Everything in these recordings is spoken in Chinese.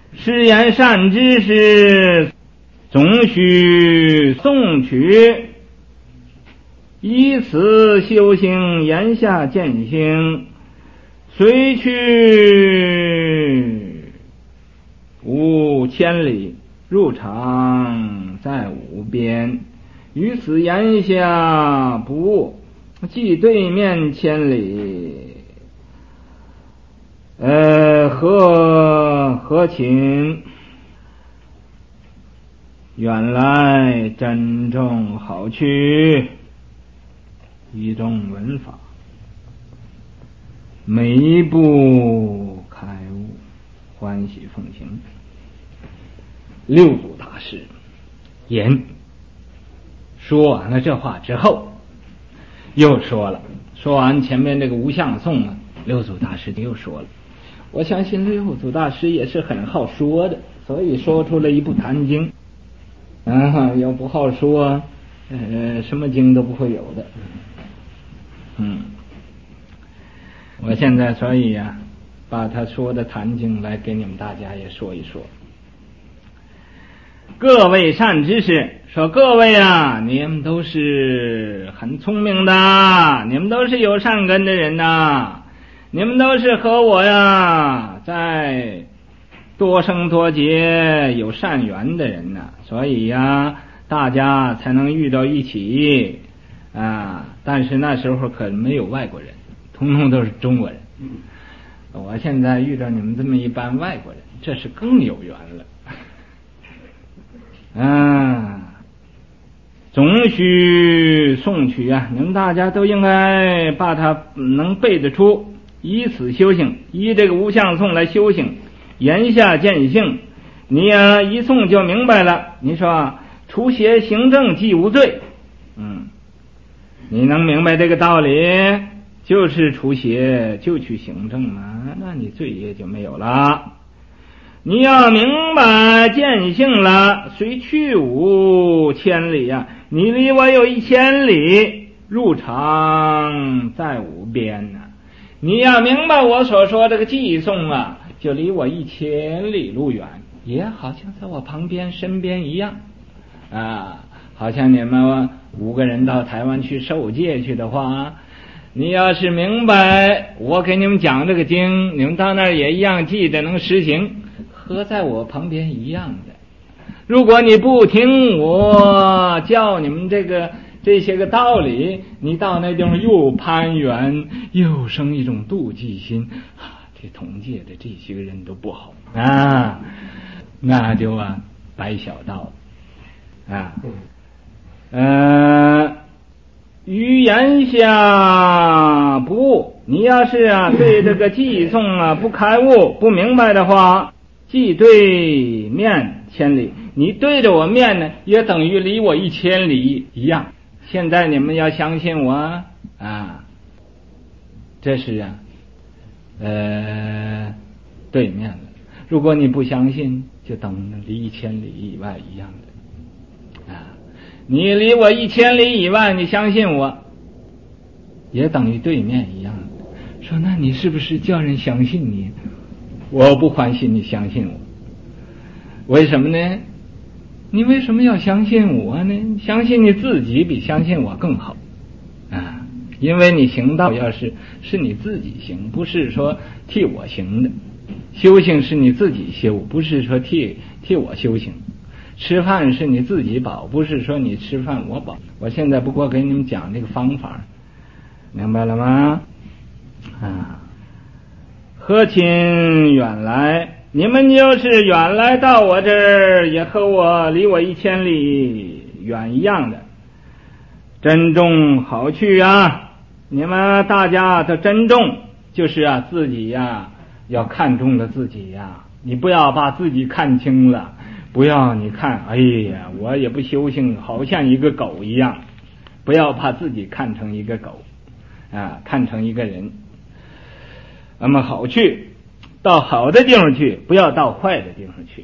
是言善知识，总须诵取，以此修行，言下见性，随去无千里，入场在无边。于此言下不误，即对面千里。何寝远来珍重好趣，一种文法，每一步开悟，欢喜奉行。六祖大师言说完了这话之后，又说了，说完前面这个无相颂啊，六祖大师又说了。我相信六祖大师也是很好说的，所以说出了一部坛经。要不好说，什么经都不会有的。我现在所以呀，把他说的坛经来给你们大家也说一说。各位善知识，说各位啊，你们都是很聪明的，你们都是有善根的人呐，你们都是和我呀在多生多劫有善缘的人呐，所以呀大家才能遇到一起啊。但是那时候可没有外国人，通通都是中国人。我现在遇到你们这么一般外国人，这是更有缘了。总须诵取啊，你们大家都应该把它能背得出，以此修行，以这个无相颂来修行，言下见性。你呀一诵就明白了。你说除邪行正即无罪，你能明白这个道理，就是除邪就去行正嘛，那你罪业就没有了。你要明白见性了，虽去无千里啊，你离我有1000里，入场在无边啊。你要明白我所说这个寄送啊，就离我1000里路远，也好像在我旁边身边一样啊。好像你们5个人到台湾去受戒去的话，你要是明白我给你们讲这个经，你们到那儿也一样记得能实行，和在我旁边一样的。如果你不听我教你们这些个道理，你到那地方又攀缘，又生一种妒忌心这同界的这些个人都不好啊，那就白小道语言下不悟，你要是对这个寄送不开悟不明白的话，即对面千里，你对着我面呢，也等于离我1000里一样。现在你们要相信我这是对面了。如果你不相信，就等离1000里以外一样的你离我1000里以外，你相信我，也等于对面一样的。说那你是不是叫人相信你？我不欢喜你相信我。为什么呢？你为什么要相信我呢？相信你自己比相信我更好因为你行道要是你自己行，不是说替我行的。修行是你自己修，不是说替我修行。吃饭是你自己饱，不是说你吃饭我饱。我现在不过给你们讲这个方法，明白了吗？何亲远来，你们就是远来到我这儿，也和我离我1000里远一样的。珍重好趣你们大家的珍重就是自己要看重了自己你不要把自己看轻了，不要你看哎呀我也不修行，好像一个狗一样，不要把自己看成一个狗看成一个人。那么好去，到好的地方去，不要到坏的地方去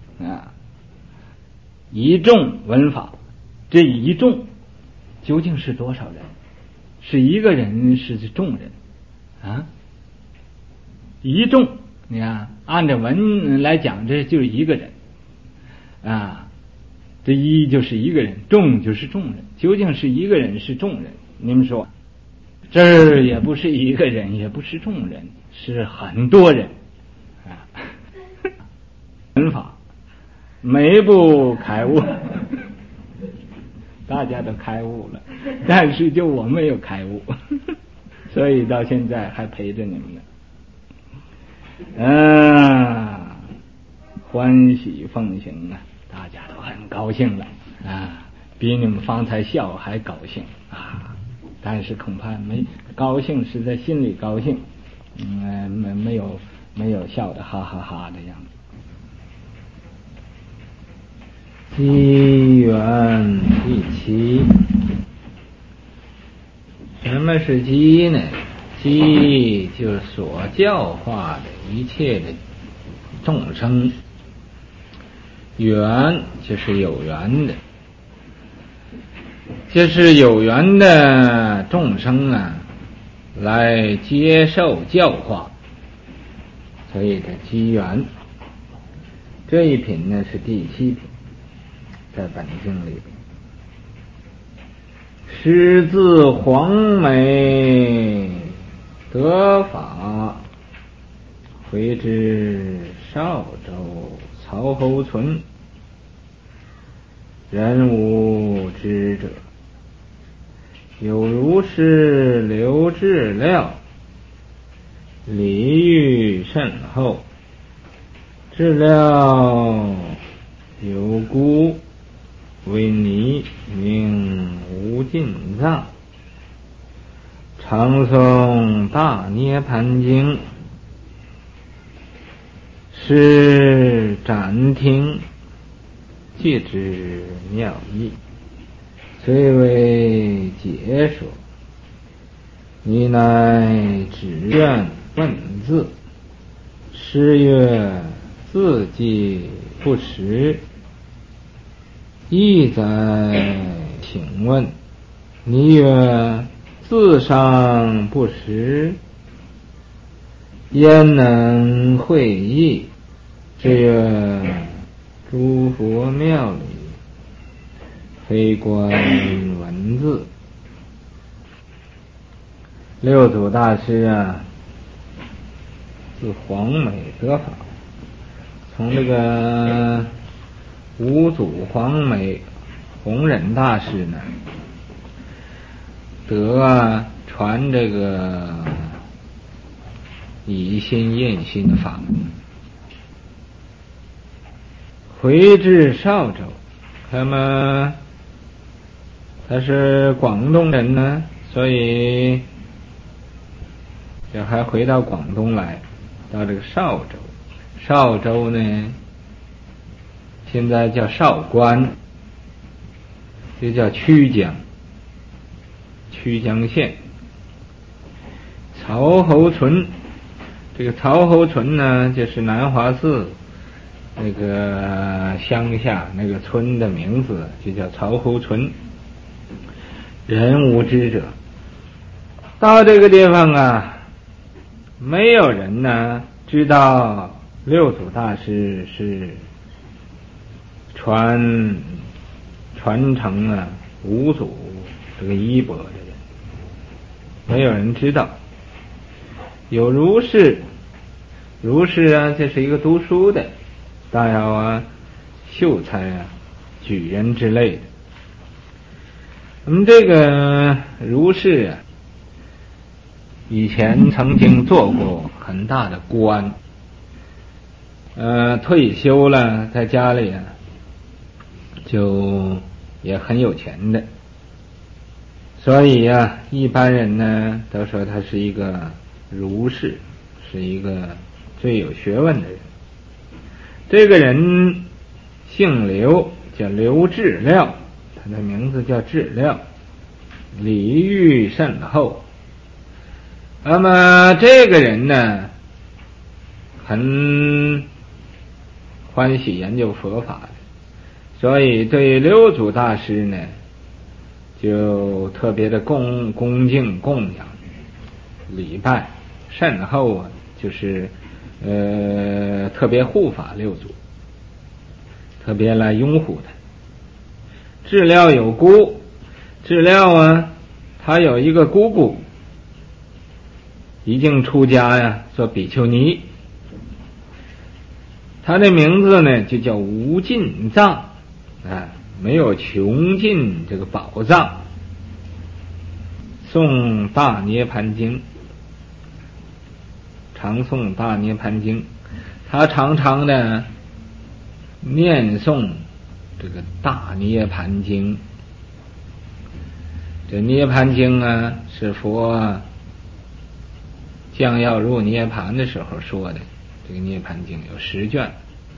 一众文法，这一众究竟是多少人？是一个人，是众人一众你看，按照文来讲，这就是一个人啊，这一就是一个人，众就是众人，究竟是一个人是众人？你们说，这儿也不是一个人，也不是众人，是很多人啊。文法每一步开悟，大家都开悟了，但是就我没有开悟，所以到现在还陪着你们呢。欢喜奉行啊，大家都很高兴了啊，比你们方才笑还高兴啊。但是恐怕没高兴是在心里高兴，没有笑的哈哈哈的样子。机缘第七，什么是机呢？机就是所教化的一切的众生，缘就是有缘的，就是有缘的众生啊，来接受教化，所以这机缘这一品呢是第七品，在本经里边。师自黄梅得法，回至邵州曹侯存，人无知者，有如是刘志料，礼遇甚厚，治料有孤，为泥名无尽藏，常诵大涅盘经，是展听，戒之妙义，虽为解说，你乃只愿问字。师曰：字迹不识。意在请问，你曰：字上不识，焉能会意？是曰：诸佛庙里，非观文字。六祖大师啊，自黄梅得法，从这个五祖黄梅弘忍大师呢，得传这个以心印心的法门，回至邵州。他是广东人呢，所以就还回到广东来，到这个邵州。邵州呢现在叫韶关，就叫曲江县。曹侯存，这个曹侯存呢，就是南华寺那个乡下那个村的名字，就叫曹侯存。人无知者，到这个地方啊，没有人呢知道六祖大师是传承啊五祖这个衣钵的人，没有人知道。有如是啊，这是一个读书的，大要啊秀才啊举人之类的。那么这个如是啊，以前曾经做过很大的官，退休了，在家里啊就也很有钱的，所以啊一般人呢都说他是一个儒士，是一个最有学问的人。这个人姓刘，叫刘志料，他的名字叫志料，礼遇甚厚。那么这个人呢很欢喜研究佛法的，所以对六祖大师呢就特别的恭敬供养礼拜甚厚啊，就是特别护法六祖，特别来拥护他。智料有姑，智料啊，他有一个姑姑，已经出家呀，做比丘尼。他的名字呢就叫无尽藏，没有穷尽这个宝藏。诵大涅盘经，常诵大涅盘经，他常常的念诵这个大涅盘经。这涅盘经啊，是佛将要入涅盘的时候说的。这个涅盘经有10卷。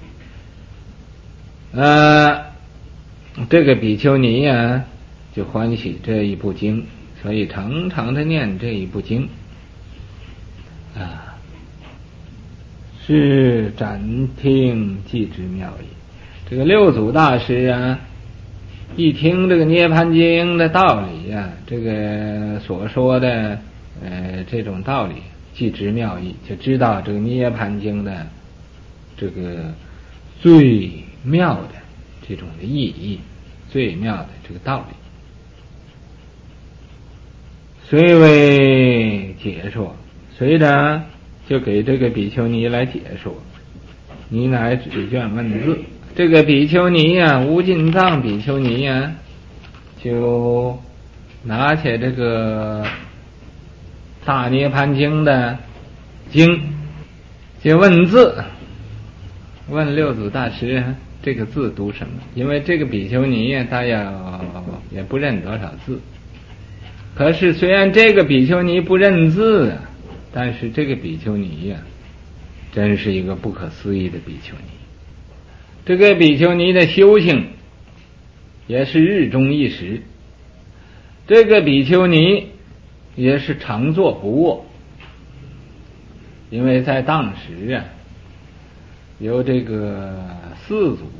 这个比丘尼啊，就欢喜这一部经，所以常常的念这一部经。是展听即知妙义。这个六祖大师啊，一听这个涅盘经的道理啊，这个所说的这种道理，即知妙义，就知道这个涅盘经的这个最妙的这种的意义，最妙的这个道理。随为解说，随着就给这个比丘尼来解说，你乃指卷问字。这个比丘尼啊，无尽藏比丘尼啊，就拿起这个大涅盘经的经，就问字，问六祖大师这个字读什么？因为这个比丘尼呀，他也不认多少字。可是虽然这个比丘尼不认字啊，但是这个比丘尼呀，真是一个不可思议的比丘尼。这个比丘尼的修行也是日中一时，这个比丘尼也是常坐不卧。因为在当时啊，由这个四祖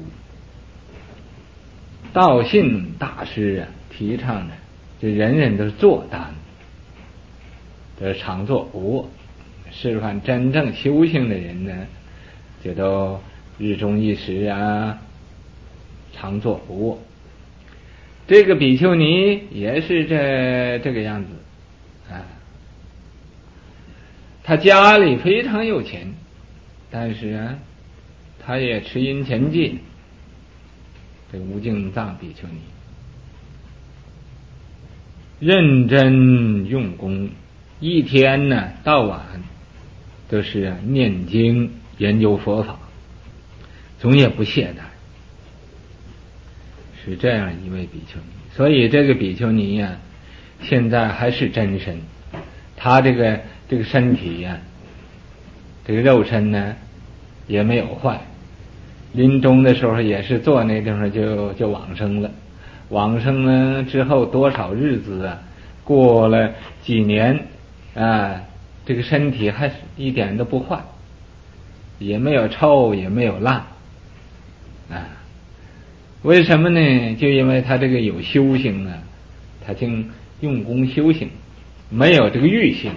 道信大师啊提倡的，就人人都是坐单，都是常坐不卧。示范真正修行的人呢，就都日中一时啊，常坐不卧。这个比丘尼也是这个样子啊。他家里非常有钱，但是啊，他也持阴前戒。这无尽藏比丘尼认真用功，一天呢到晚都是念经研究佛法，总也不懈怠，是这样一位比丘尼。所以这个比丘尼呀，现在还是真身，他这个身体呀，这个肉身呢也没有坏，临终的时候也是坐那地方就往生了。往生呢之后多少日子啊，过了几年啊，这个身体还是一点都不坏，也没有臭也没有烂啊。为什么呢？就因为他这个有修行啊，他经用功修行，没有这个欲心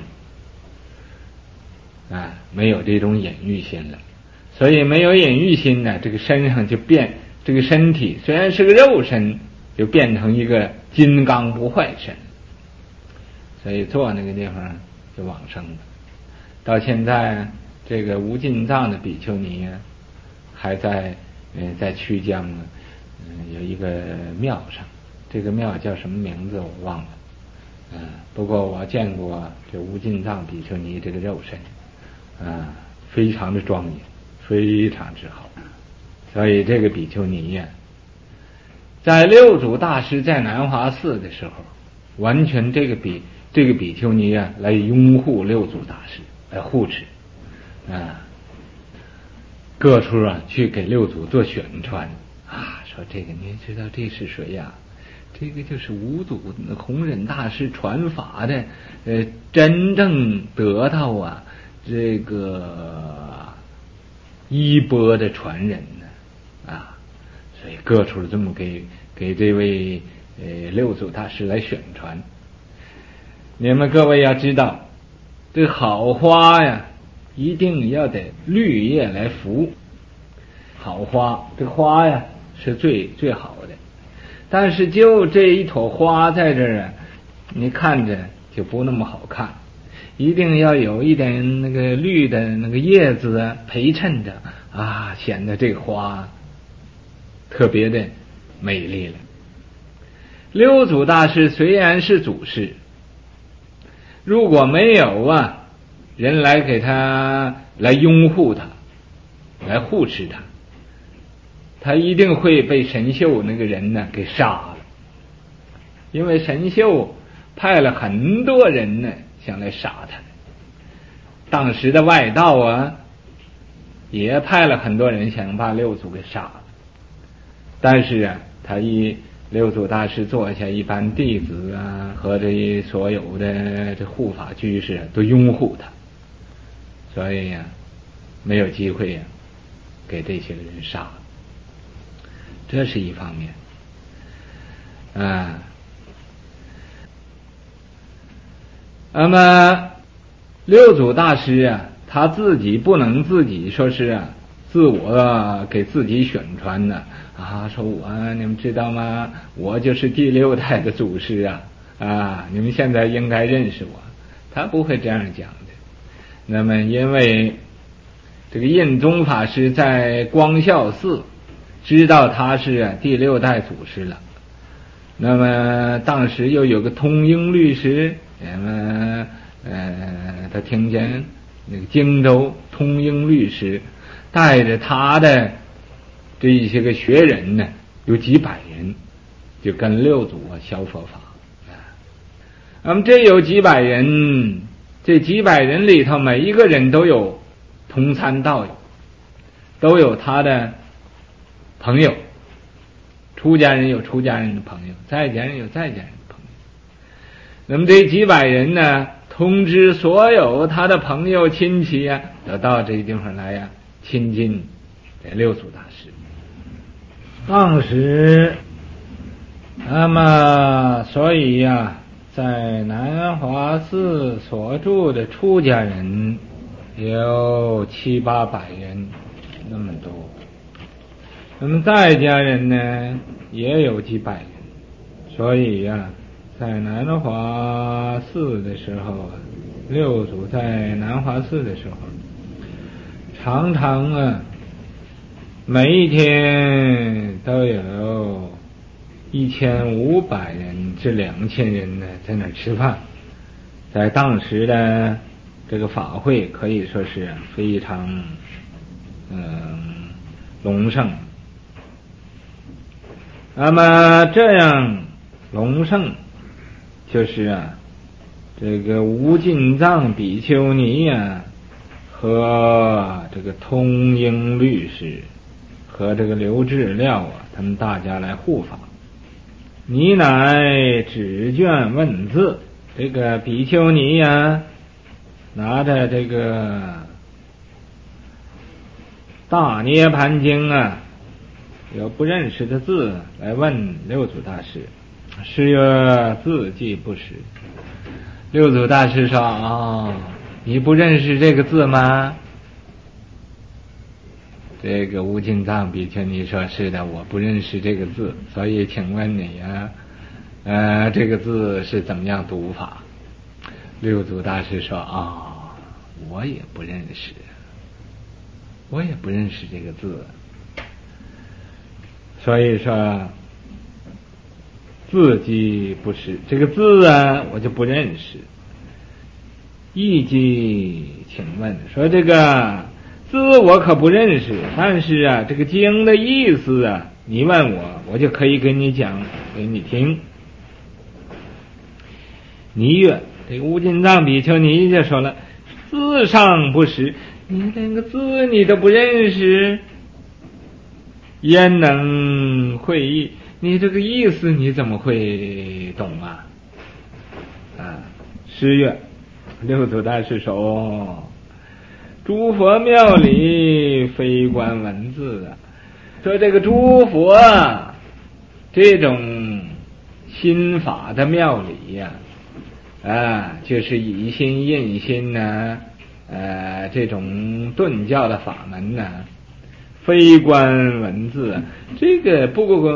啊，没有这种隐欲心了。所以没有隐欲心呢，这个身上就变，这个身体虽然是个肉身，就变成一个金刚不坏身。所以坐那个地方就往生了。到现在这个无尽藏的比丘尼啊，还在曲江呢，有一个庙上，这个庙叫什么名字我忘了。不过我见过这无尽藏比丘尼这个肉身，非常的庄严，非常之好。所以这个比丘尼呀，在六祖大师在南华寺的时候，完全这个比丘尼呀来拥护六祖大师，来护持各处啊去给六祖做宣传说这个你知道这是谁呀？这个就是五祖弘忍大师传法的真正得到这个衣钵的传人呢所以各处这么给这位六祖大师来宣传。你们各位要知道，这个好花呀， 一定要得绿叶来扶。好花，这花呀是最好的，但是就这一朵花在这儿啊，你看着就不那么好看，一定要有一点那个绿的那个叶子啊陪衬着啊，显得这个花特别的美丽了。六祖大师虽然是祖师，如果没有啊人来给他来拥护他，来护持他，他一定会被神秀那个人呢给杀了。因为神秀派了很多人呢想来杀他，当时的外道啊也派了很多人想把六祖给杀了，但是啊六祖大师坐下，一般弟子啊和这所有的这护法居士都拥护他，所以呀没有机会呀给这些个人杀了。这是一方面啊。那么六祖大师啊，他自己不能自己说是啊自我给自己宣传呢啊，说你们知道吗？我就是第6代的祖师啊，你们现在应该认识我。他不会这样讲的。那么因为这个印宗法师在光孝寺知道他是第6代祖师了，那么当时又有个通英律师，他听见那个荆州通英律师带着他的这一些个学人呢，有几百人，就跟六祖学佛法。那么这有几百人，这几百人里头每一个人都有同参道友，都有他的朋友，出家人有出家人的朋友，在家人有在家人的朋友。那么这几百人呢，通知所有他的朋友亲戚啊，都到这个地方来呀，亲近六祖大师。当时那么所以呀，在南华寺所住的出家人有700-800人那么多，那么在家人呢也有几百人。所以呀，在南华寺的时候，六祖在南华寺的时候，常常每一天都有1500人至2000人呢在那儿吃饭。在当时的这个法会可以说是非常隆盛。那么这样隆盛，就是这个无尽藏比丘尼和这个通英律师和这个刘志廖他们大家来护法。你乃纸卷问字，这个比丘尼拿着这个大涅盘经有不认识的字来问六祖大师，师曰字迹不识。六祖大师说你不认识这个字吗？这个无尽藏比丘尼说是的，我不认识这个字，所以请问你这个字是怎么样读法？六祖大师说我也不认识，我也不认识这个字。所以说字迹不识，这个字我就不认识。义迹请问，说这个字我可不认识，但是这个经的意思你问我就可以跟你讲给你听。尼曰，这个无尽藏比丘尼就说了，字上不识，你连个字你都不认识，焉能会意？你这个意思你怎么会懂师曰，六祖大师说诸佛庙里非观文字说这个诸佛这种心法的庙里就是以心印心这种顿教的法门呢，非观文字啊，这个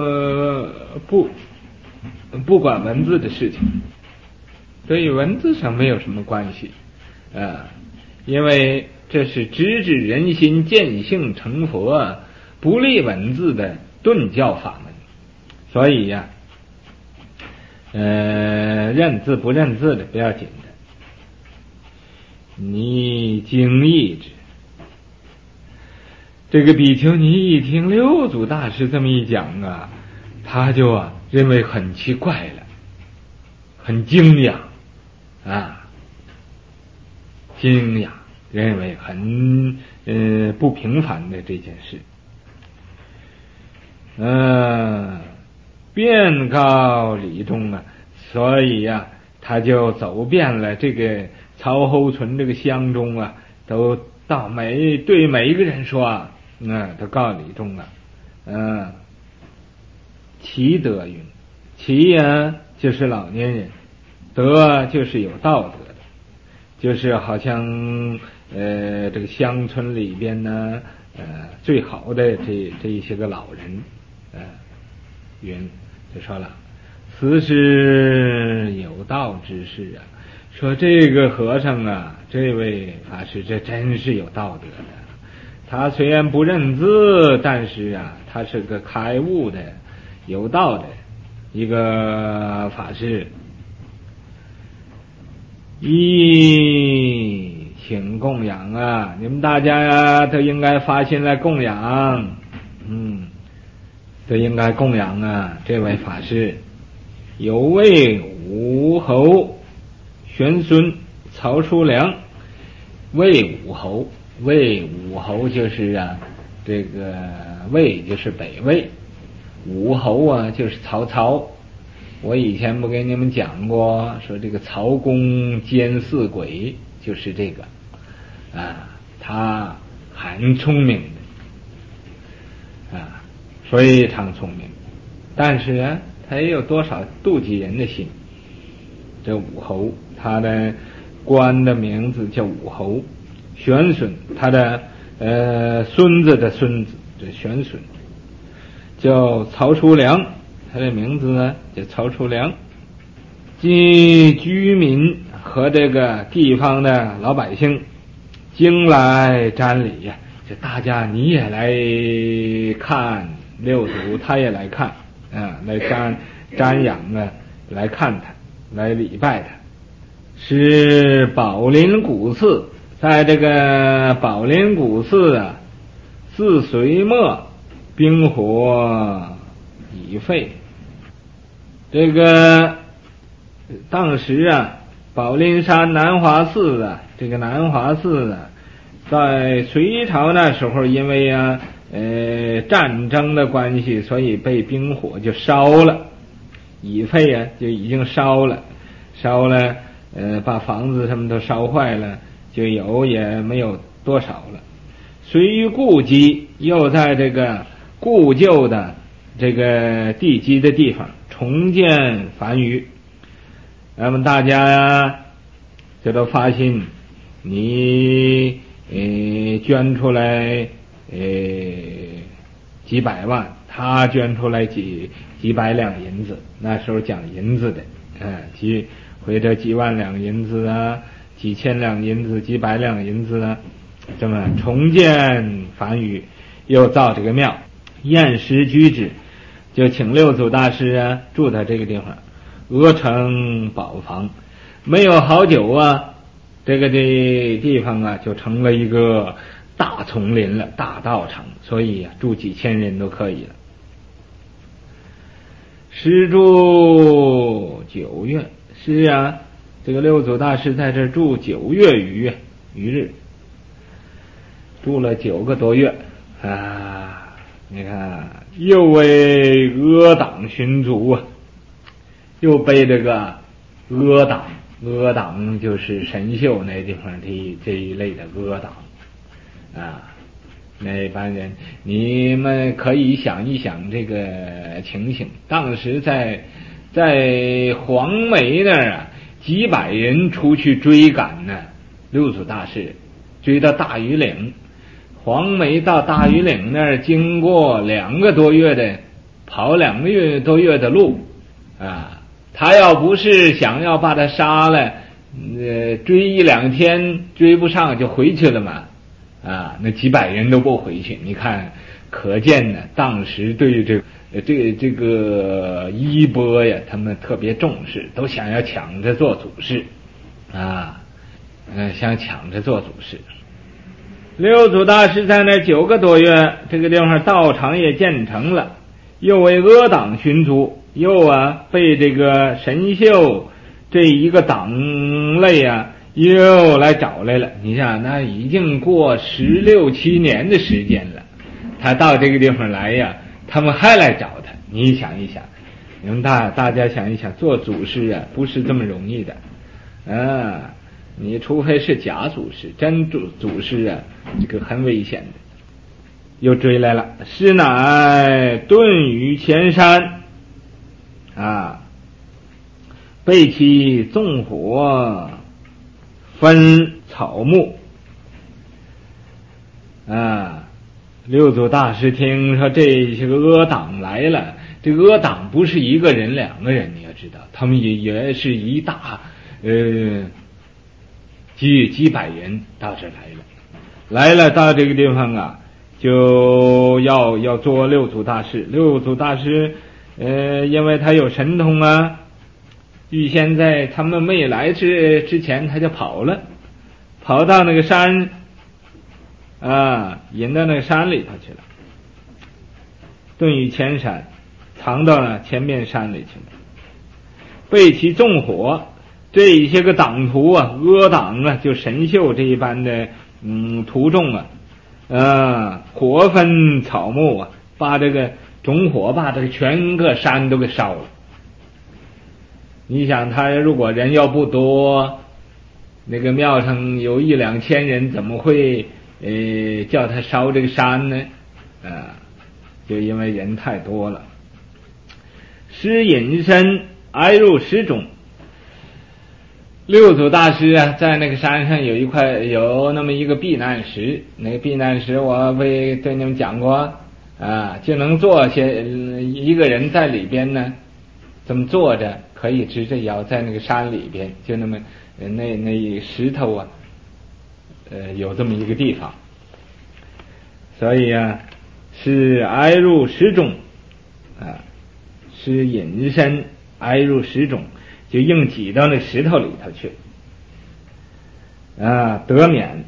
不管文字的事情，对于文字上没有什么关系因为这是直指人心见性成佛不立文字的顿教法门，所以呀认字不认字的不要紧的，你经意之。这个比丘尼一听六祖大师这么一讲啊，他就认为很奇怪了，很惊讶认为很不平凡的这件事。遍告李忠所以他就走遍了这个曹侯村这个乡中都到对每一个人说都告李忠其德云，其就是老年人，德就是有道德的，就是好像这个乡村里边呢最好的这一些个老人云就说了，此是有道之士说这个和尚这位法师这真是有道德的，他虽然不认字，但是他是个开悟的有道的一个法师。请供养你们大家都应该发心来供养，都应该供养这位法师。有位武侯玄孙曹叔良，魏武侯就是这个魏就是北魏，武侯就是曹操。我以前不跟你们讲过，说这个曹公奸四鬼就是这个他很聪明的非常聪明，但是他也有多少妒忌人的心。这武侯他的官的名字叫武侯，玄孙他的孙子的孙子这玄孙叫曹叔良，他的名字呢叫曹叔良。即居民和这个地方的老百姓经来瞻礼就大家你也来看六祖，他也来看来瞻仰来看他，来礼拜他。是宝林古寺，在这个宝林古寺自隋末兵火已废。这个当时宝林山南华寺这个南华寺在隋朝那时候因为战争的关系，所以被兵火就烧了，已废就已经烧了把房子什么都烧坏了，就有也没有多少了。隋于故基，又在这个故旧的这个地基的地方重建梵语。那么大家这都发心，你捐出来几百万，他捐出来几百两银子，那时候讲银子的或者几万两银子几千两银子，几百两银子这么重建梵语，又造这个庙，宴食居之，就请六祖大师住在这个地方，鹅城宝房。没有好久这地方就成了一个大丛林了，大道场，所以住几千人都可以了。师住9月，是这个六祖大师在这住9月余日，住了9个多月你看又为阿党寻族又被这个阿党就是神秀那地方这一类的阿党那班人，你们可以想一想这个情形。当时在黄梅那儿几百人出去追赶六祖大师追到大庾岭。黄梅到大庾岭那儿，经过2个多月的跑2个多月的路啊，他要不是想要把他杀了，追1-2天追不上就回去了嘛，啊，那几百人都不回去。你看，可见呢，当时对于这个衣钵呀，他们特别重视，都想要抢着做祖师啊，想抢着做祖师。 六祖大师在那9个多月，这个地方道场也建成了，又为阿党寻族，又被这个神秀这一个党类又来找来了。你想，那已经过16、17年的时间了，他到这个地方来他们还来找他。你想一想，你们大家想一想，做祖师不是这么容易的你除非是假祖师，真祖师这个很危险的。又追来了，师乃遁于前山被其纵火分草木六祖大师听说这些个阿党来了，这个阿党不是1个人2个人，你要知道，他们也是一大几百人到这来了到这个地方就要捉六祖大师。六祖大师因为他有神通预先在他们没来之前他就跑到那个山引到那个山里头去了，遁于前山，藏到了前面山里去了。被其纵火，这一些个党徒阿党就神秀这一般的徒众火焚草木把这个种火把这个全个山都给烧了。你想，他如果人要不多，那个庙上有1-2千人，怎么会叫他烧这个山呢？就因为人太多了。师隐身挨入石中。六祖大师在那个山上有那么一个避难石，那个避难石我对你们讲过就能坐一个人在里边呢，这么坐着可以直着腰，在那个山里边，就那么那石头有这么一个地方，所以是挨入石中是隐身挨入石中，就硬挤到那石头里头去得免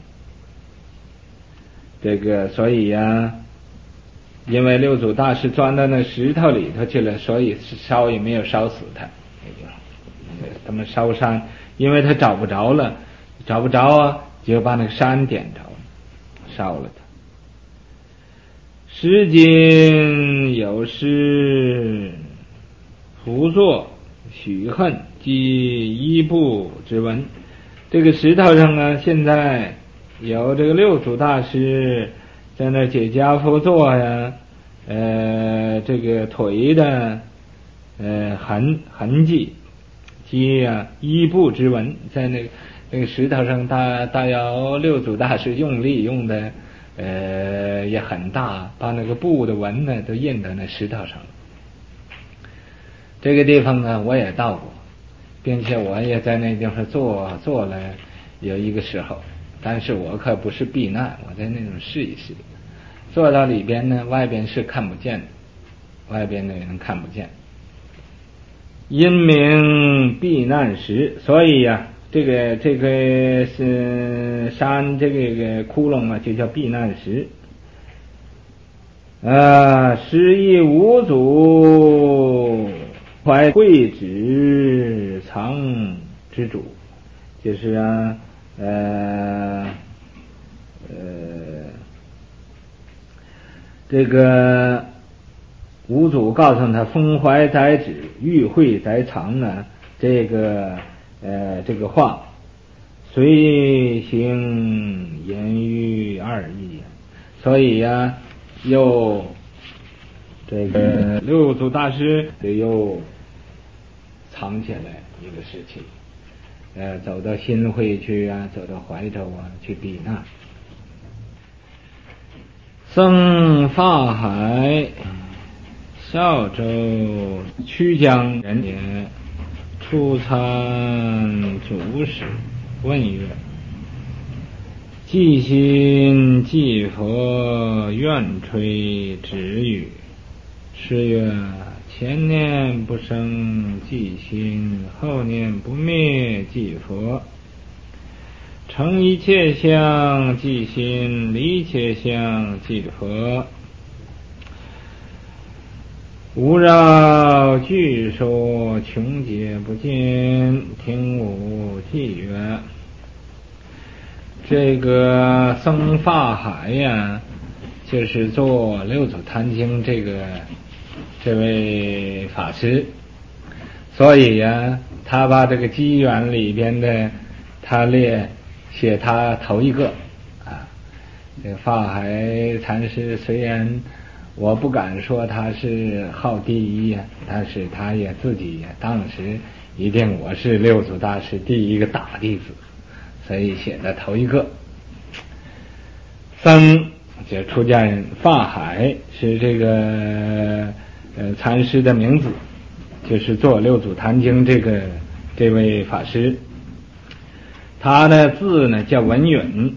这个。所以因为六祖大师钻到那石头里头去了，所以烧也没有烧死他。他们烧山，因为他找不着就把那个山点着了，烧了他。诗经有诗辅作许恨及衣部之文。这个石头上现在有这个六祖大师在那解跏趺坐这个腿的痕迹及衣部之纹，在那个石头上大有六祖大师用力用的也很大，把那个布的纹呢都印到那石头上了。这个地方呢我也到过，并且我也在那地方坐了有一个时候，但是我可不是避难，我在那种试一试，坐到里边呢，外边是看不见的，外边的人看不见，因名避难石。所以这个是山这个窟窿就叫避难石。师亦五祖怀慧止藏之主，就是这个五祖告诉他，风怀在止，玉慧在藏这个话随行言语二义。所以又这个六祖大师又藏起来一个事情，走到新会去走到怀州去避难。 僧法海，邵州曲江人也，初参祖师，问曰：既心既佛，愿吹止语。是曰：前念不生即心，后念不灭即佛。成一切相即心，离一切相即佛。无绕具说，穷解不尽，听无记曰。这个僧法海呀，就是做六祖坛经这位法师，所以呀，他把这个机缘里边的他写他头一个啊。这个法海禅师虽然我不敢说他是好第一呀，但是他也自己当时一定我是六祖大师第一个大弟子，所以写的头一个。僧就出家人，法海是这个禅师的名字，就是做六祖坛经这位法师。他的字呢叫文允，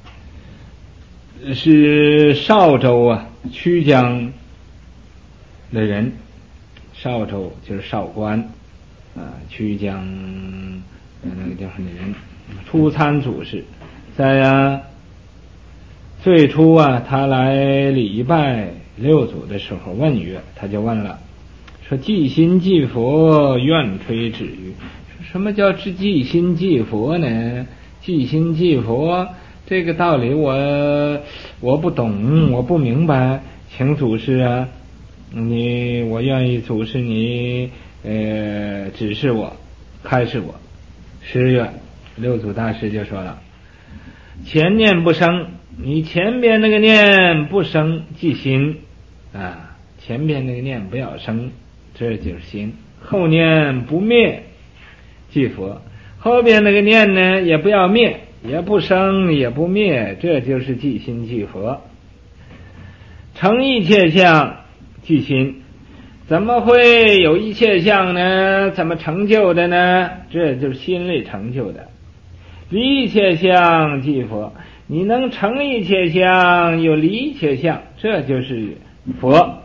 是邵州曲江的人。邵州就是邵关曲江那个地方的人。初参祖师，在最初他来礼拜六祖的时候问曰，他就问了，说即心即佛，愿吹止语。什么叫即心即佛呢？即心即佛这个道理我不懂，我不明白，请祖师我愿意祖师你指示我，开示我。10月六祖大师就说了，前念不生，你前边那个念不生即心前边那个念不要生，这就是心。后念不灭即佛，后边那个念呢也不要灭，也不生也不灭，这就是即心即佛。成一切相即心，怎么会有一切相呢？怎么成就的呢？这就是心里成就的。离一切相即佛，你能成一切相又离一切相，这就是佛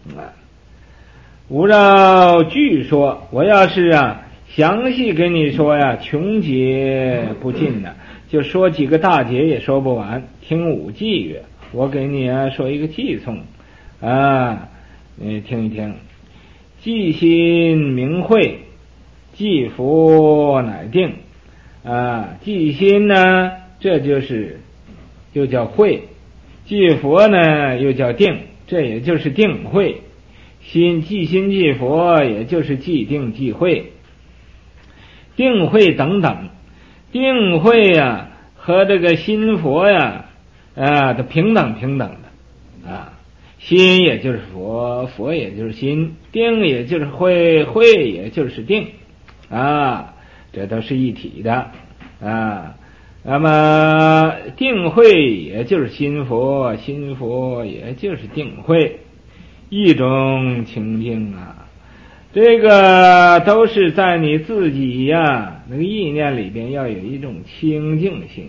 无绕具说，我要是详细跟你说穷解不尽就说几个大节也说不完。听五偈曰，我给你说一个偈颂你听一听。即心明慧，即佛乃定即心呢，这就叫慧；即佛呢，又叫定，这也就是定慧。即心即佛，也就是即定即慧。定慧等等，定慧和这个心佛都平等的心也就是佛，佛也就是心，定也就是慧，慧也就是定这都是一体的那么定慧也就是心佛，心佛也就是定慧，一种清净这个都是在你自己那个意念里边要有一种清净心。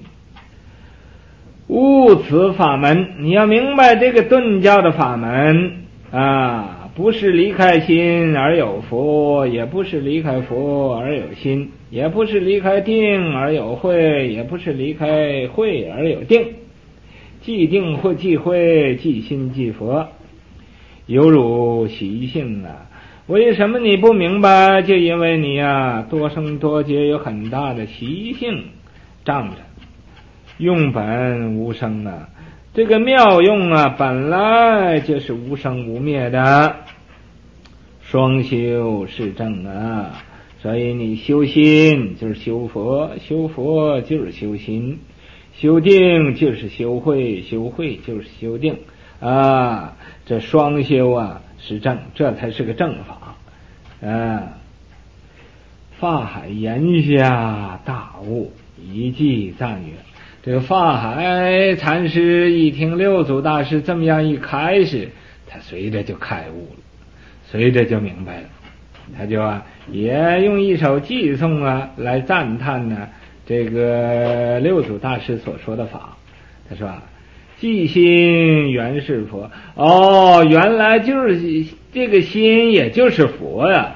悟此法门，你要明白这个顿教的法门不是离开心而有佛，也不是离开佛而有心，也不是离开定而有慧，也不是离开慧而有定。即定或即慧，即心即佛，犹如习性为什么你不明白？就因为你多生多劫有很大的习性障着。用本无生这个妙用本来就是无生无灭的，双修是正所以你修心就是修佛，修佛就是修心，修定就是修慧，修慧就是修定这双修是正，这才是个正法法海言下大悟，一偈赞曰： 这个法海禅师一听六祖大师这么样一开示，他随着就开悟了，随着就明白了。他就也用一首偈颂来赞叹呢这个六祖大师所说的法。他说寂心原是佛，原来就是这个心也就是佛呀，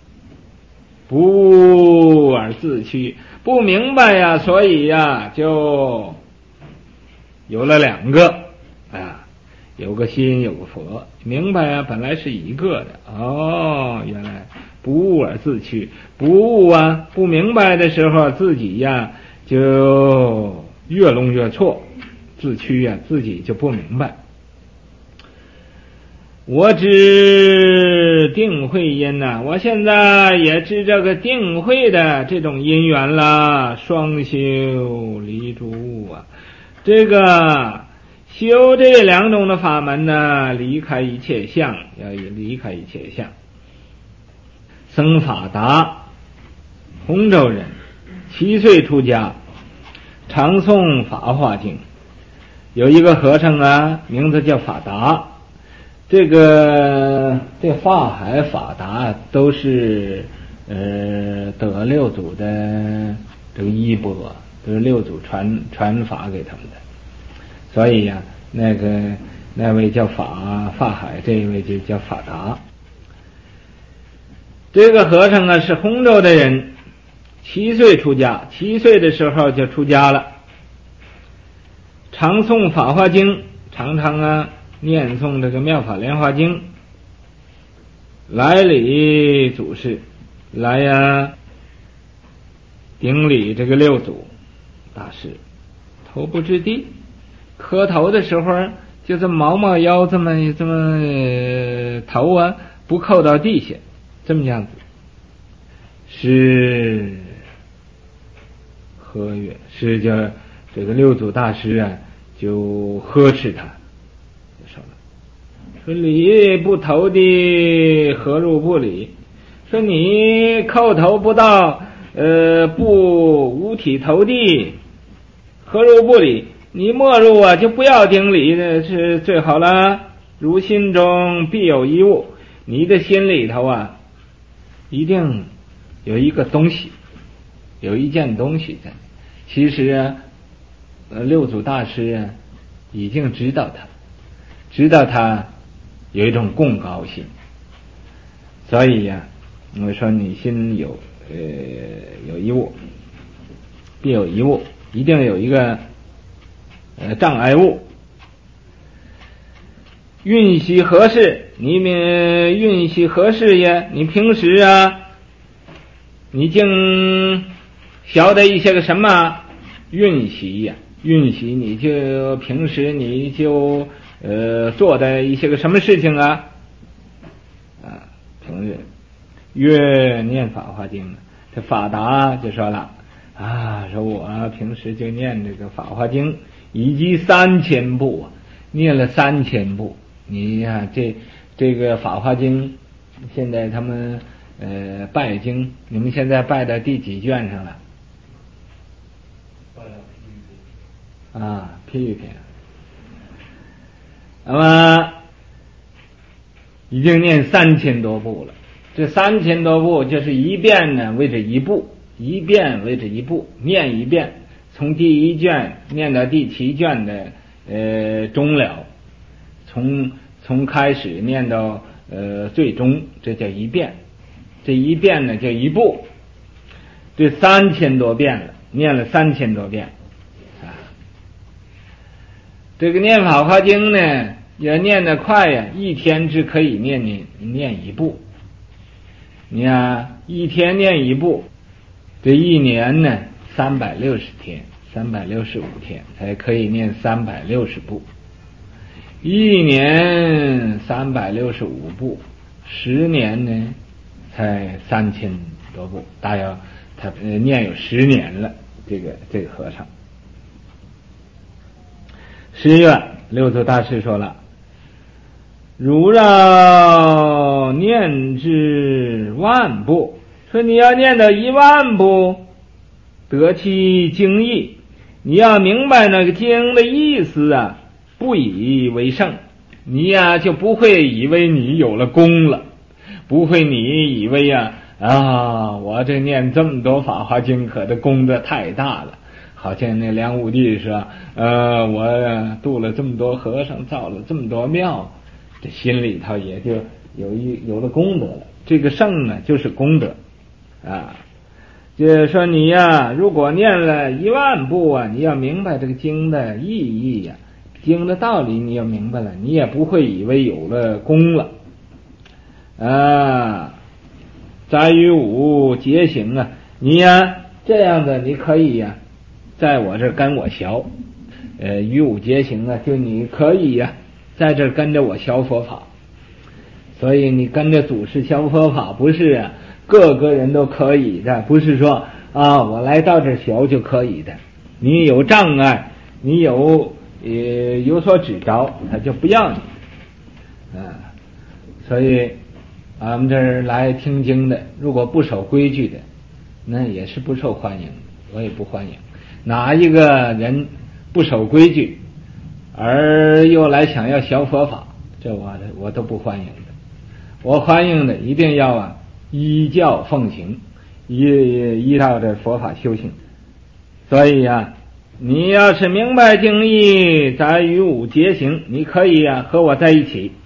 不而自屈，不明白呀，所以就有了两个有个心有个佛，明白本来是一个的，原来不悟而自屈，不悟不明白的时候自己就越弄越错，自屈自己就不明白。我知定慧因我现在也知这个定慧的这种因缘了，双修离诸这个修这两种的法门离开一切相，要离开一切相。僧法达，洪州人，7岁出家，常诵法华经。有一个和尚名字叫法达。这法海法达都是得六祖的这个衣钵，都是六祖传法给他们的。所以那位叫法海，这一位就叫法达。这个和尚是洪州的人，7岁出家，7岁的时候就出家了，常诵法华经，常常念诵这个妙法莲华经，来礼祖师，来顶礼这个六祖大师，头不至地，磕头的时候就这么猫腰，这么头不扣到地下，这么样子。是呵悦，是叫这个六祖大师就呵斥他，说礼不投地，何入不理？说你叩头不到，不五体投地，何入不理？你没入就不要顶礼，是最好了。如心中必有一物，你的心里头一定有一个东西，有一件东西在。其实六祖大师已经知道他有一种共高心，所以我说你心有一物，必有一物，一定有一个障碍物。运习何事？你们运习何事也？你平时你竟晓得一些个什么运习运习你就平时你就做的一些个什么事情平日越念法华经，这法达就说了说我平时就念这个法华经，以及3000部念了3000部。你这个法华经，现在他们拜经，你们现在拜到第几卷上了？批一篇。那么已经念3000多部了。这3000多部就是一遍为这一部，一遍为这一部，念一遍，从第1卷念到第7卷的终了，从开始念到最终，这叫一遍。这一遍叫一部，这3000多遍了，念了3000多遍这个念法华经也念得快一天只可以念一部。你一天念一部，这一年360天，365天才可以念360部。一年365部，10年才3000多部，大约他念有10年了。这个和尚10月，六祖大师说了：如要念至10000部，说你要念到10000部，得其精义， 你要明白那个经的意思啊，不以为胜，你呀就不会以为你有了功了，不会你以为我这念这么多法华经可的功德太大了，好像那梁武帝说我度了这么多和尚，造了这么多庙，这心里头也就有了功德了。这个胜呢就是功德啊。就是说你呀，如果念了10000部啊，你要明白这个经的意义呀，经的道理你要明白了，你也不会以为有了功了啊。在于五结行啊，你呀这样的你可以呀在我这跟我学于五结行啊，就你可以呀在这跟着我学佛法。所以你跟着祖师学佛法不是各个人都可以的，不是说我来到这学就可以的，你有障碍，你有所指着，他就不要你所以俺们这儿来听经的，如果不守规矩的，那也是不受欢迎，我也不欢迎。哪一个人不守规矩而又来想要学佛法，这我都不欢迎的。我欢迎的一定要依教奉行，依照这佛法修行。所以你要是明白经义，在于五结行，你可以和我在一起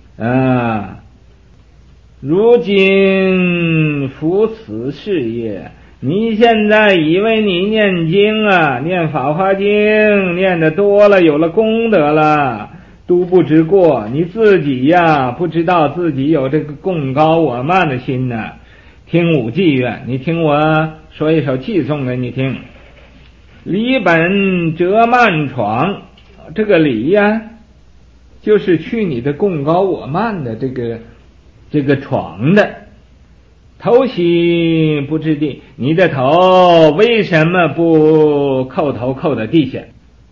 如今夫此事业，你现在以为你念经念法华经念得多了，有了功德了，都不知过，你自己不知道自己有这个贡高我慢的心呢。听五偈愿，你听我说一首偈颂给你听。离本折慢闯，这个离就是去你的贡高我慢的这个闯的。头洗不知地，你的头为什么不叩头叩到地下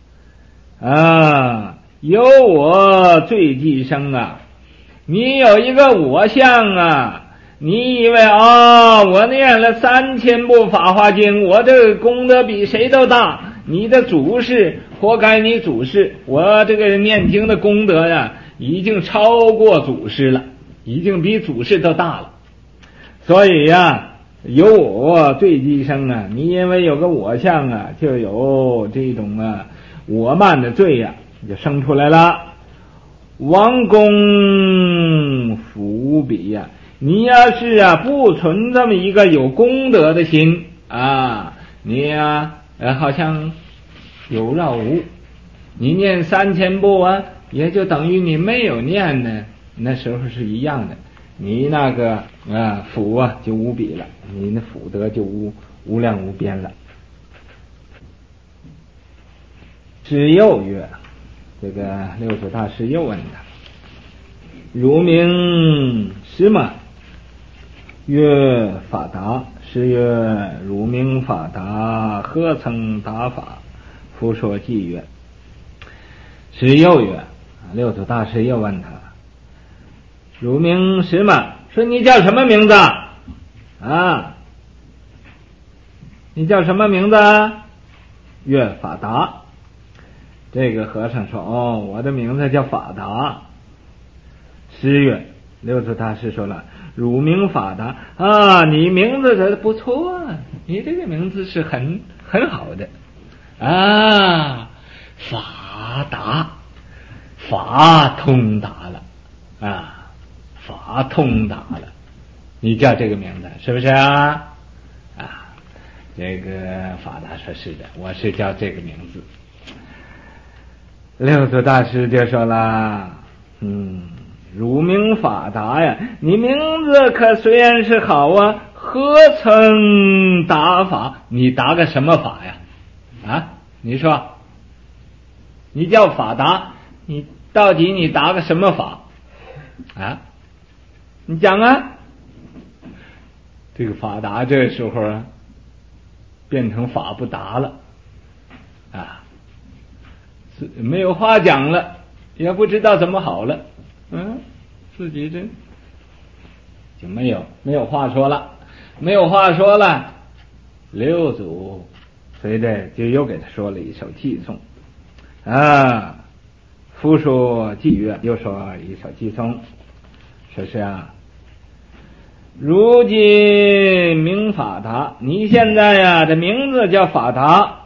有我罪既生你有一个我相你以为我念了3000部法华经，我这个功德比谁都大，你的祖师活该，你祖师，我这个念经的功德已经超过祖师了，已经比祖师都大了。所以有我罪既生你因为有个我相就有这种我慢的罪就生出来了。王公福比你要是不存这么一个有功德的心你好像有绕无，你念3000部也就等于你没有念呢，那时候是一样的，你那个福就无比了，你那福德就无量无边了。师又曰，这个六祖大师又问他，汝名师吗？曰法达。师曰：汝名法达，何曾达法？复说偈曰。师又曰，六祖大师又问他，汝名师吗？说你叫什么名字你叫什么名字？曰法达。这个和尚说我的名字叫法达。师曰，六祖大师说了，汝名法达你名字不错你这个名字是很好的法达，法通达了法通达了，你叫这个名字是不是这个法达说是的，我是叫这个名字。六祖大师就说了，汝名法达你名字可虽然是好何曾达法？你达个什么法你说你叫法达，你到底你达个什么法你讲这个法达这时候变成法不达了没有话讲了，也不知道怎么好了自己这就没有话说了。六祖随着就又给他说了一首寄颂啊，复说祭乐，又说一首寄颂，说是啊，如今名法达，你现在呀这名字叫法达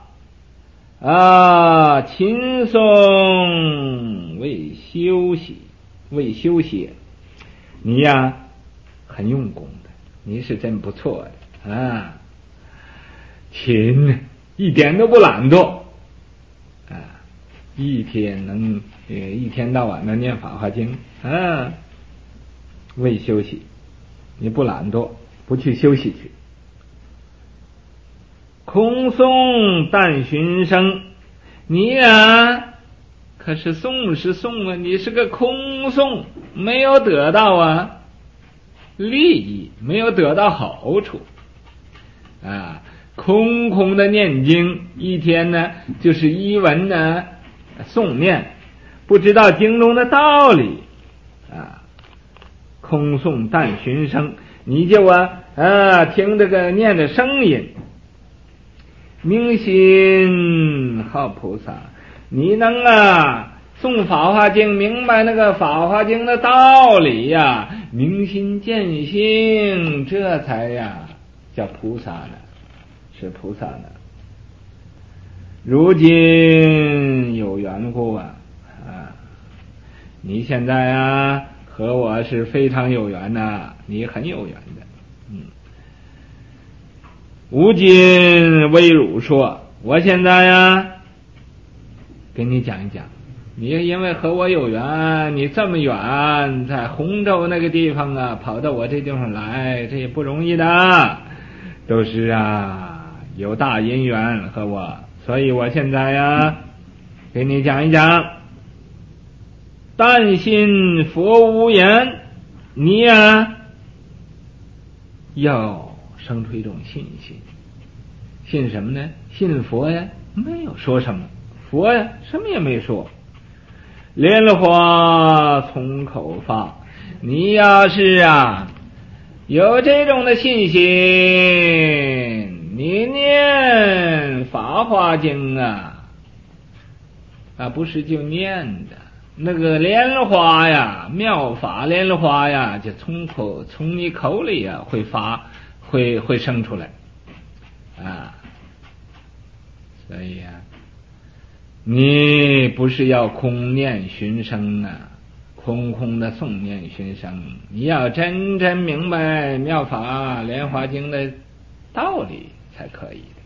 啊，勤诵未休息，你呀很用功的，你是真不错的啊，勤一点都不懒惰啊，一天到晚的念法华经啊，未休息，你不懒惰，不去休息去。空诵但寻声，你呀可是诵是诵啊，你是个空诵，没有得到啊利益，没有得到好处啊，空的念经，一天呢就是一文呢诵念，不知道经中的道理啊，空诵但寻声，你就听这个念的声音，明心好菩萨，你能诵法华经，明白那个法华经的道理呀，明心见性，这才叫菩萨呢，是菩萨呢。如今有缘故你现在和我是非常有缘的，你很有缘的。吾今为汝说，我现在给你讲一讲，你因为和我有缘，你这么远在洪州那个地方跑到我这地方来，这也不容易的，都是有大因缘和我，所以我现在给你讲一讲。但信佛无言，你要生出一种信心。信什么呢？信佛呀，没有说什么，佛呀什么也没说。莲花从口发，你要是有这种的信心，你念法华经不是就念的，那个莲花呀，妙法莲花呀，就从你口里会生出来所以你不是要空念寻声空的诵念寻声，你要真正明白妙法莲华经的道理才可以的。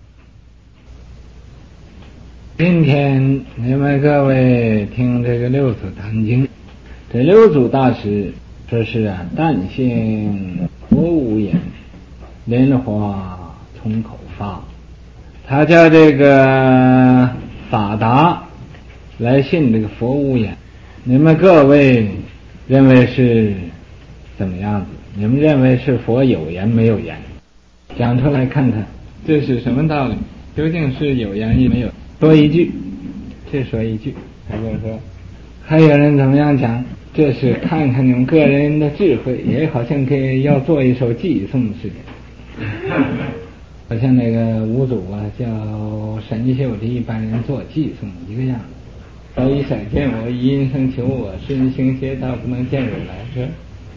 今天你们各位听这个六祖坛经，这六祖大师说是但信佛无言，莲花从口发，他叫这个法达来信这个佛无言。你们各位认为是怎么样子？你们认为是佛有言没有言？讲出来看看，这是什么道理？究竟是有言也没有？说一句，这说一句，还有说，还有人怎么样讲？这是看看你们个人的智慧，也好像要做一首寄颂似的。好像那个五祖叫神秀的一般人做寄颂一个样子。早已闪见我，因生求我，身行邪道，不能见如来，是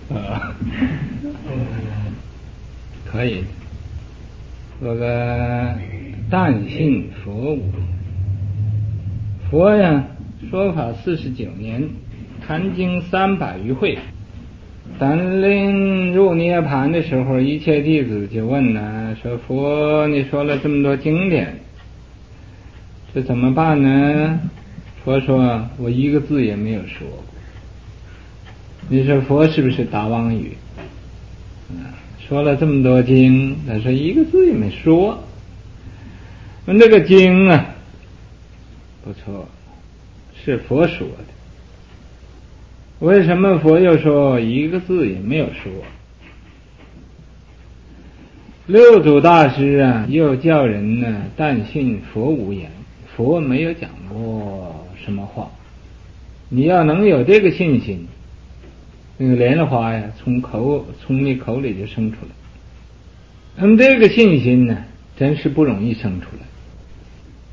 可以做个但信佛无。佛呀，说法49年，谈经300余会。当临入涅盘的时候，一切弟子就问说佛，你说了这么多经典，这怎么办呢？佛说，我一个字也没有说过。你说佛是不是打妄语？说了这么多经，他说一个字也没说。那个经不错，是佛说的。为什么佛又说一个字也没有说？六祖大师又叫人但信佛无言，佛没有讲过什么话。你要能有这个信心，那个莲花呀，从你口里就生出来。那么这个信心真是不容易生出来。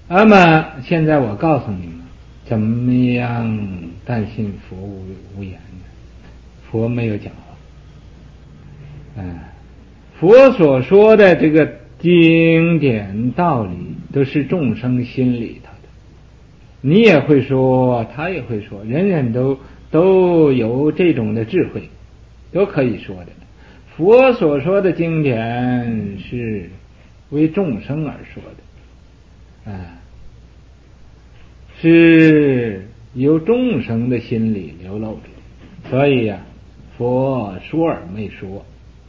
那么现在我告诉你们，怎么样但信佛无言呢？佛没有讲话。佛所说的这个经典道理都是众生心里头的，你也会说，他也会说，人人都有这种的智慧，都可以说的。佛所说的经典是为众生而说的，是由众生的心里流露的，所以呀，佛说而没说，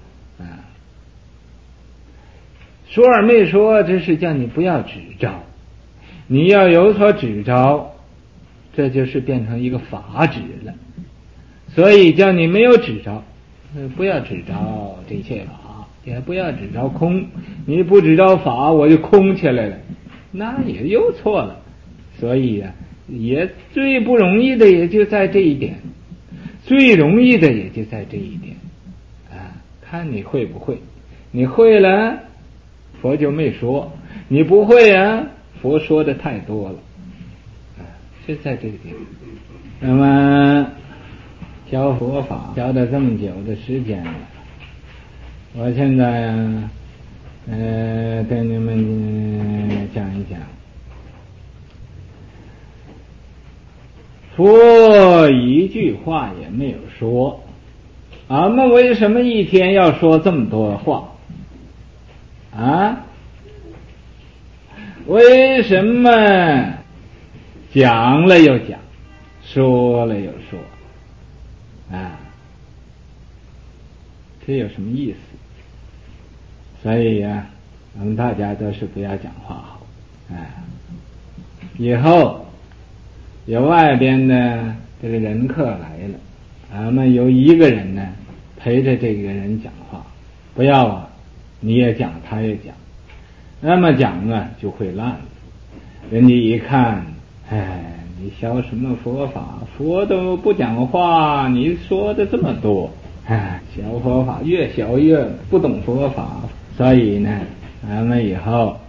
说而没说，这是叫你不要执着，你要有所执着，这就是变成一个法执了。所以叫你没有执着，不要执着这些法，也不要执着空。你不执着法，我就空起来了，那也又错了。所以呀，也最不容易的也就在这一点，最容易的也就在这一点，看你会不会。你会了，佛就没说；你不会啊，佛说的太多了，就在这个地方。那么教佛法教了这么久的时间了，我现在呀，对你们讲一讲，佛一句话也没有说，俺们为什么一天要说这么多话？为什么讲了又讲，说了又说？这有什么意思？所以呀，我们大家都是不要讲话好。以后有外边的这个人客来了，俺们有一个人呢陪着这个人讲话，不要你也讲他也讲，那么讲就会烂了。人家一看，你学什么佛法？佛都不讲话，你说的这么多，学佛法越学越不懂佛法。所以呢，咱们以后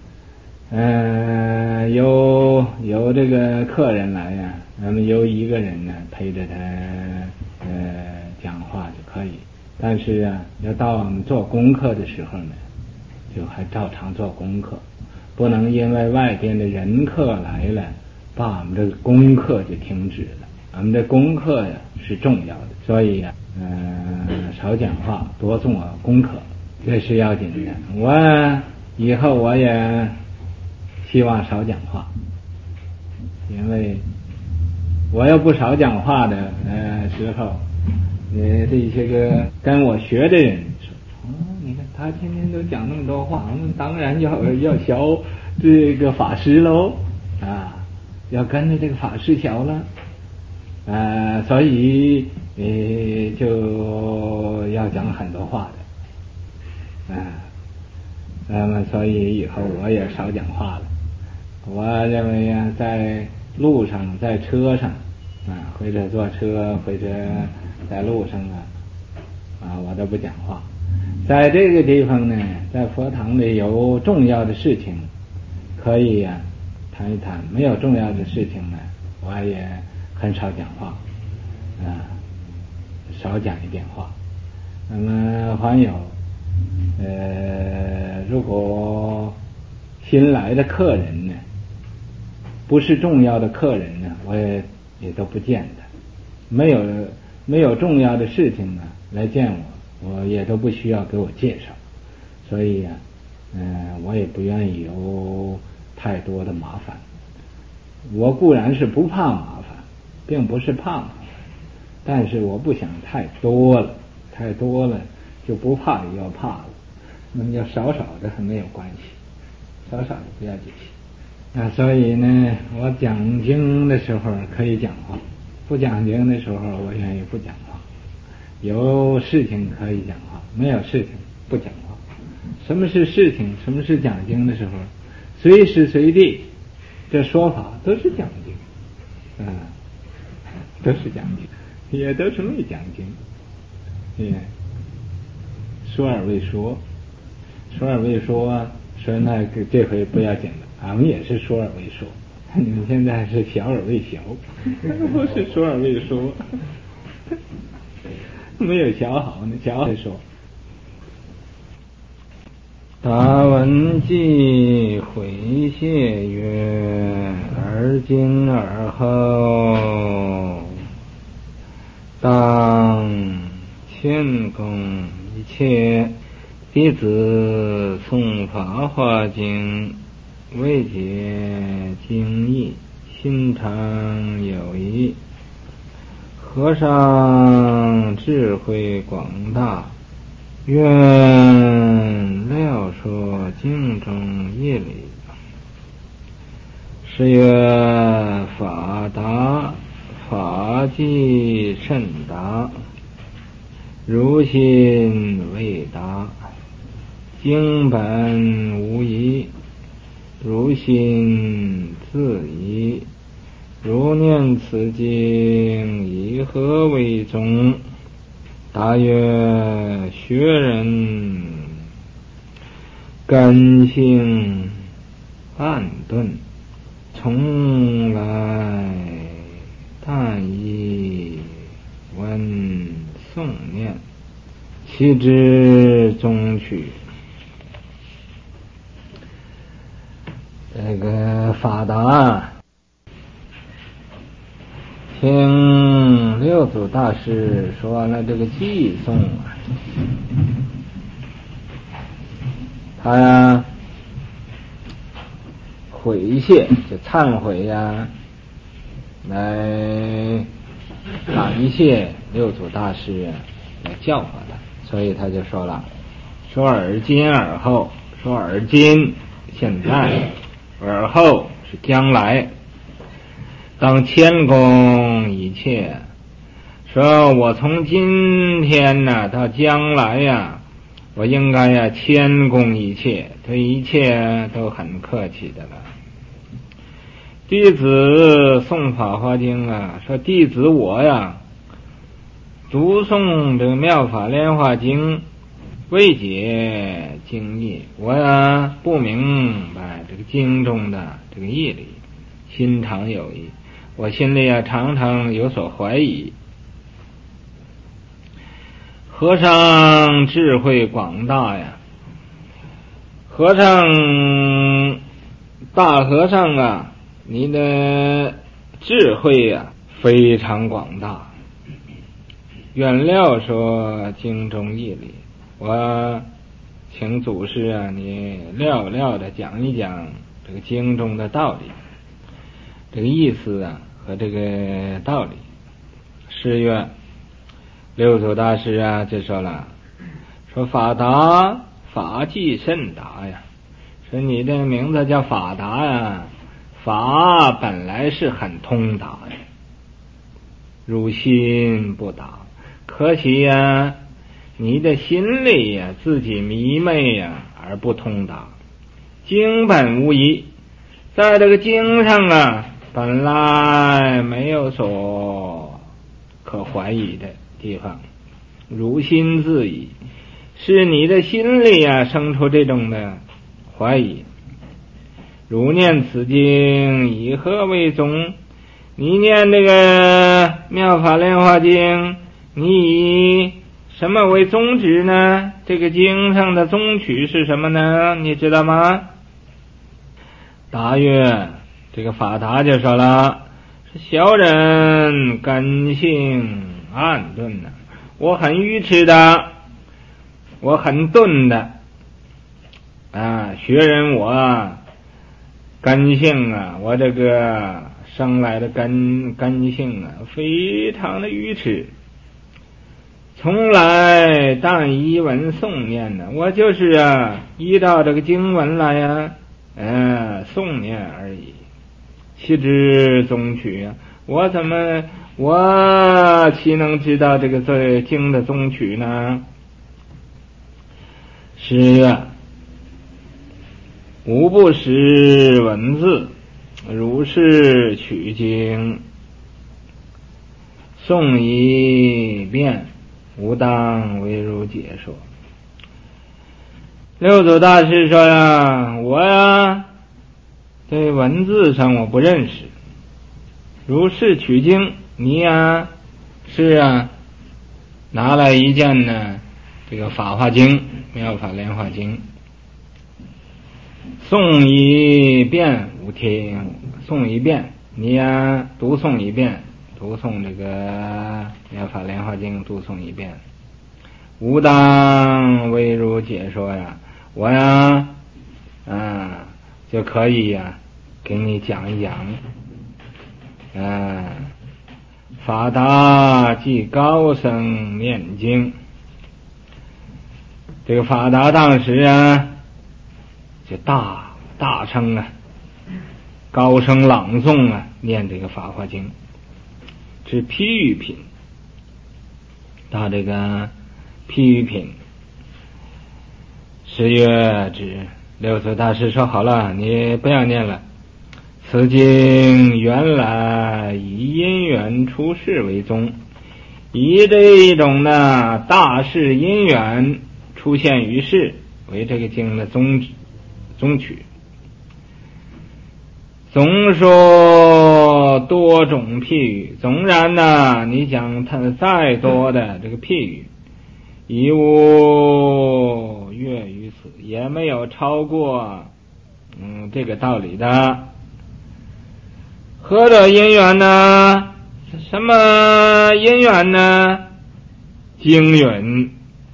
有这个客人来呀，咱们有一个人呢陪着他讲话就可以。但是要到我们做功课的时候呢，就还照常做功课，不能因为外边的人客来了，把我们这个功课就停止了。我们的功课是重要的，所以少讲话，多做功课，这是要紧的。我以后我也希望少讲话，因为我要不少讲话的时候，这些个跟我学的人说，你看他天天都讲那么多话，我们当然要学这个法师喽，要跟着这个法师学了，所以就要讲很多话的，那么所以以后我也少讲话了。我认为在路上，在车上或者坐车，或者在路上我都不讲话。在这个地方呢，在佛堂里有重要的事情可以谈一谈，没有重要的事情呢，我也很少讲话，少讲一点话。那么还有如果新来的客人呢，不是重要的客人呢，我也都不见的。没有重要的事情呢来见我也都不需要给我介绍。所以我也不愿意有太多的麻烦。我固然是不怕麻烦，并不是怕麻烦，但是我不想太多了，太多了就不怕也要怕了。那么要少少的还没有关系，少少的不要紧。所以呢，我讲经的时候可以讲话，不讲经的时候我愿意不讲话。有事情可以讲话，没有事情不讲话。什么是事情，什么是讲经的时候，随时随地这说法都是讲经，都是讲经，也都是没讲经。说而未说，说而未说，说那这回不要紧了俺们也是说而为说，你们现在是小而为小，不是说而为说，没有小好呢，小而说。答文季回谢曰：而今而后，当谦恭一切。弟子诵法华经，未解经义，心常有疑。和尚智慧广大，愿料说经中义理。是曰：法达，法纪甚达，如心未达。经本无疑，如心自疑。如念此经，以何为宗？答曰：学人根性暗钝，从来但以闻诵念，其知宗取。这个法达，听六祖大师说完了这个偈颂啊，他呀悔谢，就忏悔呀，来感谢六祖大师来教化他，所以他就说了，说而今而后，说而今现在，而后是将来，当谦恭一切。说我从今天呢到将来呀，我应该呀谦恭一切，对一切都很客气的了。弟子诵法华经啊，说弟子我呀读诵这个妙法莲华经，未解经义，我呀不明白这个经中的这个义理，心常有疑，我心里呀常常有所怀疑。和尚智慧广大呀，和尚大和尚啊，你的智慧呀非常广大，愿料说经中义理。我请祖师啊，你料的讲一讲这个经中的道理，这个意思啊和这个道理。是曰，六祖大师啊就说了，说法达，法纪甚达呀，说你这个名字叫法达呀，法本来是很通达的，如心不达，可惜呀你的心里呀自己迷昧呀而不通达。经本无疑，在这个经上啊本来没有所可怀疑的地方，如心自疑，是你的心里啊生出这种的怀疑。如念此经，以何为宗？你念这个妙法莲华经，你以什么为宗旨呢？这个经上的宗取是什么呢？你知道吗？答曰，这个法达就说了，是小人根性暗钝的，我很愚痴的，我很钝的啊，学人我根性啊，我这个生来的根性啊非常的愚痴，从来但依文诵念呢，我就是啊依照这个经文来呀诵念而已，其知宗取啊，我岂能知道这个经的宗取呢？是曰，吾不识文字，如是取经，诵一遍，吾当为汝解说。六祖大师说呀，我呀这文字上我不认识。如是取经，你呀是啊拿来一件呢这个法华经，妙法莲华经，诵一遍无听，诵一遍，你呀读诵一遍，读诵这个妙法莲华经，读诵一遍，吾当为汝解说呀，我呀就可以呀给你讲一讲。法达即高声念经，这个法达当时啊就大声啊高声朗诵啊念这个法华经，是譬喻品。到这个譬喻品10月止，六祖大师说好了，你不要念了，此经原来以因缘出世为宗，以这一种的大事因缘出现于世为这个经的宗曲。总说多种譬喻，纵然呢你讲它再多的这个譬喻，亦无越于此，也没有超过这个道理的。何者因缘呢？什么因缘呢？经允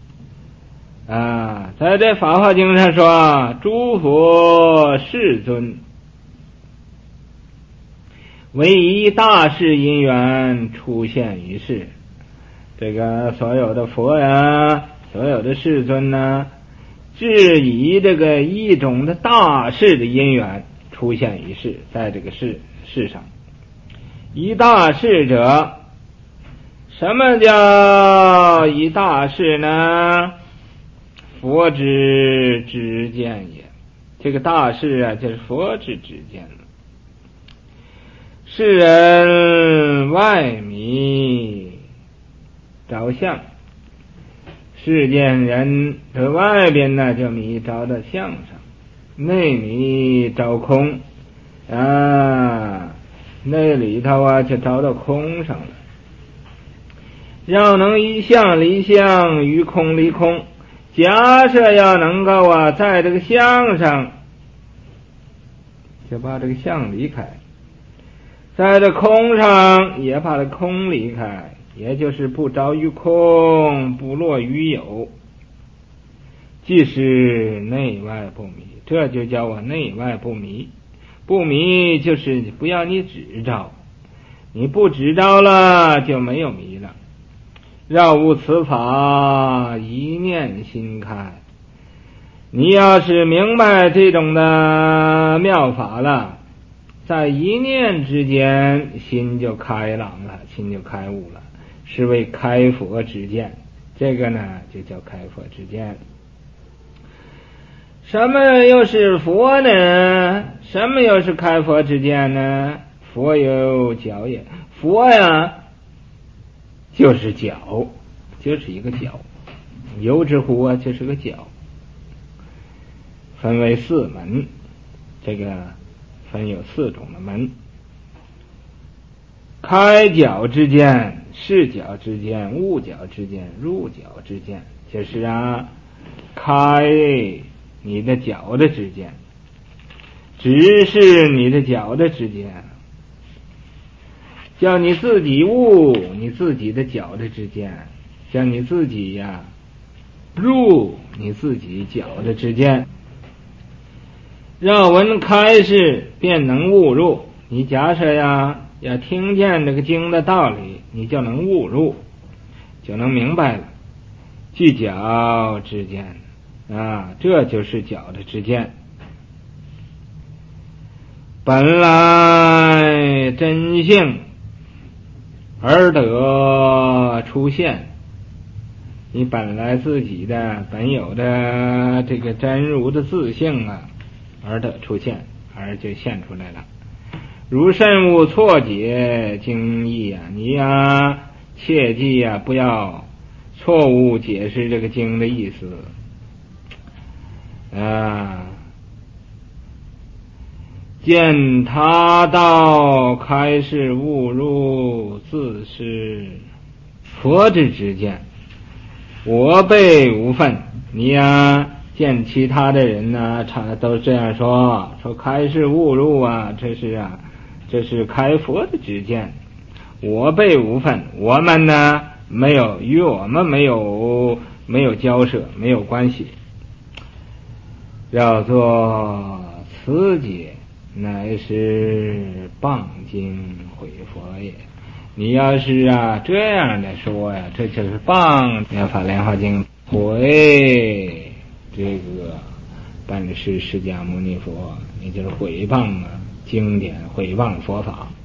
在这法华经上说，诸佛世尊唯一大事因缘出现于世，这个所有的佛呀，所有的世尊呢，只以这个一种的大事的因缘出现于世，在这个世上。一大事者，什么叫一大事呢？佛之知见也。这个大事啊，就是佛之知见了。世人外迷着相，世间人的外边呢就迷着到相上，内迷着空那里头啊就着到空上了。要能一相离相，于空离空，假设要能够在这个相上就把这个相离开，在这空上也把这空离开，也就是不着于空，不落于有，即是内外不迷。这就叫我内外不迷。不迷就是不要你只着，你不只着了就没有迷了。绕悟此法，一念心开。你要是明白这种的妙法了，在一念之间心就开朗了，心就开悟了，是为开佛之见。这个呢就叫开佛之见。什么又是佛呢？什么又是开佛之见呢？佛有脚也，佛呀就是脚，就是一个脚，有之乎就是个脚，分为4门，这个分有4种的门。开脚之见、视脚之见、悟脚之见、入脚之见，就是开你的脚的之见，直视你的脚的之见，叫你自己悟你自己的脚的之见，叫你自己入你自己脚的之见。让闻开示便能悟入，你假设要听见这个经的道理，你就能悟入，就能明白了。具脚之见这就是脚的之见。本来真性而得出现，你本来自己的本有的这个真如的自性而得出现，而就现出来了。如甚勿错解经义你切记不要错误解释这个经的意思见他道开示误入，自是佛之知见，我辈无分。你呀，见其他的人呢，都这样说开示误入啊，这是开佛的知见，我辈无分。我们呢，与我们没有交涉，没有关系。要做此解，乃是谤经毁佛也。你要是这样的说呀，这就是谤《妙法莲华经》毁这个本师释迦牟尼佛，也就是毁谤经典，毁谤佛法。